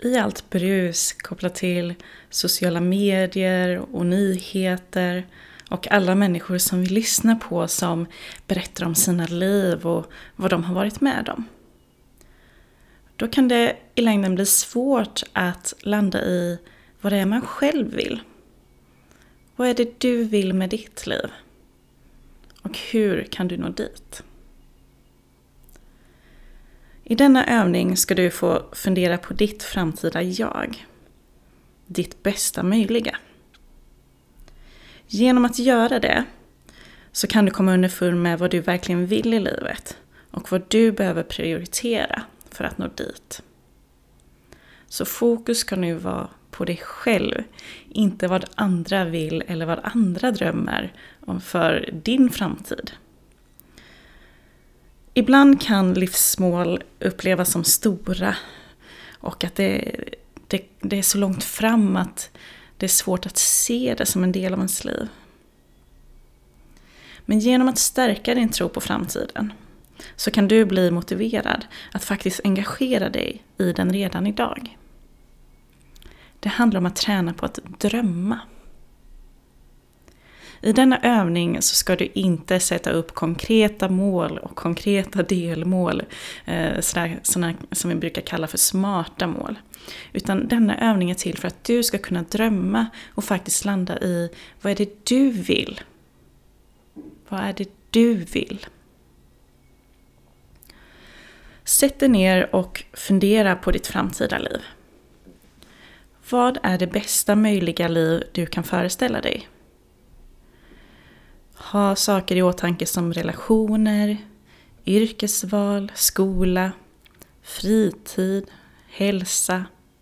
i allt brus kopplat till sociala medier och nyheter och alla människor som vi lyssnar på som berättar om sina liv och vad de har varit med om. Då kan det i längden bli svårt att landa i vad det är man själv vill. Vad är det du vill med ditt liv? Och hur kan du nå dit? I denna övning ska du få fundera på ditt framtida jag. Ditt bästa möjliga. Genom att göra det så kan du komma underfund med vad du verkligen vill i livet och vad du behöver prioritera för att nå dit. Så fokus ska nu vara på dig själv, inte vad andra vill eller vad andra drömmer om för din framtid. Ibland kan livsmål upplevas som stora och att det är så långt fram att det är svårt att se det som en del av ens liv. Men genom att stärka din tro på framtiden så kan du bli motiverad att faktiskt engagera dig i den redan idag. Det handlar om att träna på att drömma. I denna övning så ska du inte sätta upp konkreta mål och konkreta delmål, sådana som vi brukar kalla för smarta mål. Utan denna övning är till för att du ska kunna drömma och faktiskt landa i vad är det du vill? Vad är det du vill? Sätt dig ner och fundera på ditt framtida liv. Vad är det bästa möjliga liv du kan föreställa dig? Ha saker i åtanke som relationer, yrkesval, skola, fritid, hälsa.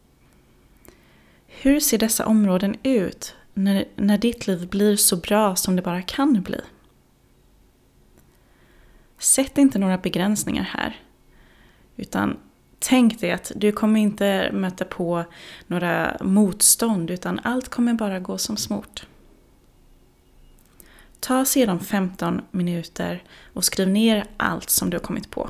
Hur ser dessa områden ut när ditt liv blir så bra som det bara kan bli? Sätt inte några begränsningar här, utan tänk dig att du kommer inte möta på några motstånd, utan allt kommer bara gå som smort. Ta sedan 15 minuter och skriv ner allt som du har kommit på.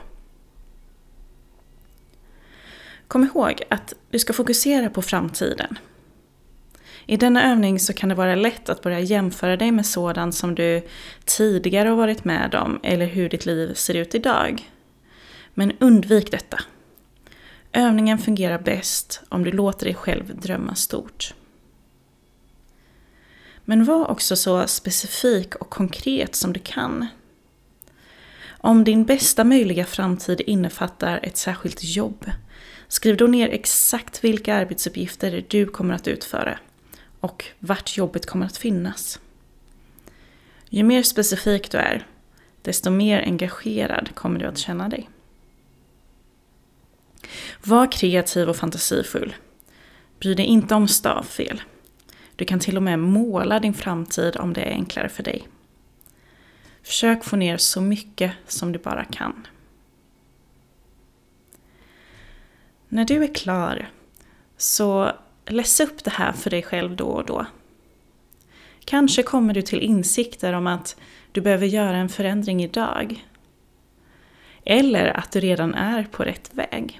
Kom ihåg att du ska fokusera på framtiden. I denna övning så kan det vara lätt att börja jämföra dig med sådant som du tidigare har varit med om eller hur ditt liv ser ut idag. Men undvik detta. Övningen fungerar bäst om du låter dig själv drömma stort. Men var också så specifik och konkret som du kan. Om din bästa möjliga framtid innefattar ett särskilt jobb, skriv då ner exakt vilka arbetsuppgifter du kommer att utföra och vart jobbet kommer att finnas. Ju mer specifik du är, desto mer engagerad kommer du att känna dig. Var kreativ och fantasifull. Bry dig inte om stavfel. Du kan till och med måla din framtid om det är enklare för dig. Försök få ner så mycket som du bara kan. När du är klar så läs upp det här för dig själv då och då. Kanske kommer du till insikter om att du behöver göra en förändring idag. Eller att du redan är på rätt väg.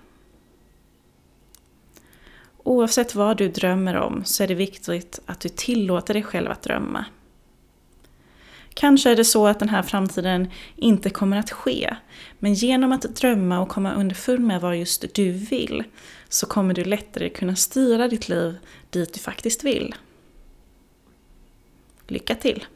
Oavsett vad du drömmer om så är det viktigt att du tillåter dig själv att drömma. Kanske är det så att den här framtiden inte kommer att ske, men genom att drömma och komma underfund med vad just du vill så kommer du lättare kunna styra ditt liv dit du faktiskt vill. Lycka till!